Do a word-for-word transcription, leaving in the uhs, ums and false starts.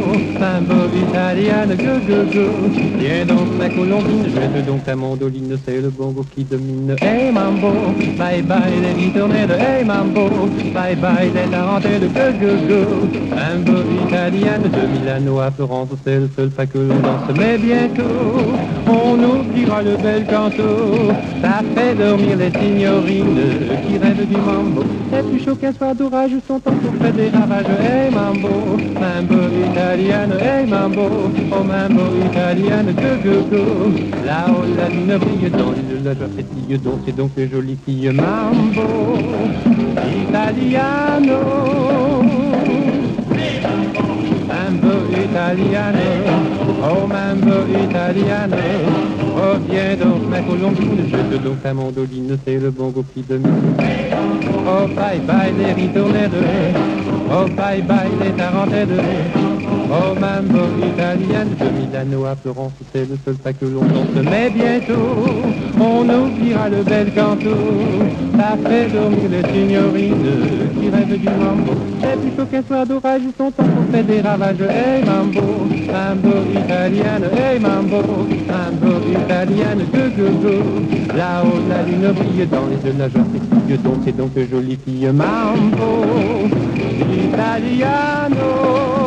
mambo italiano, go go go. Viens donc ma colombine, jette donc ta mandoline, c'est le bongo qui domine. Hey mambo, bye bye les ritornelles, hey mambo, bye bye les tarentelles, go go go. Mambo italiano de Milano à Florence, c'est le seul pas que l'on danse, mais bientôt on oubliera le bel canto. Ça fait dormir les signorines qui rêvent du mambo. C'est plus chaud qu'un soir d'orage, son temps pour faire des ravages. Hey mambo, mambo italiano, hey mambo, oh mambo italiano, go go go. Là-haut la lune brille dans l'île, la joie pétille, donc c'est donc les jolies filles. Mambo italiano, mambo italiano, oh mambo italiano. Reviens donc ma colombine, jette donc ta mandoline, c'est le bongo qui domine. Oh bye bye les ritornelles, oh bye bye les tarentelles, oh mambo italiano de Milano à Florence, c'est le seul pas que l'on danse. Mais bientôt on oubliera le bel canto. Ça fait dormir les signorines qui rêvent du mambo. C'est plus chaud qu'un soir d'orage, son temps pour faire des ravages. Hey mambo, mambo italiano, hey mambo, mambo italiano, go go go. Là-haut la lune brille dans les yeux, la joie pétille, donc c'est donc jolie fille. Mambo italiano.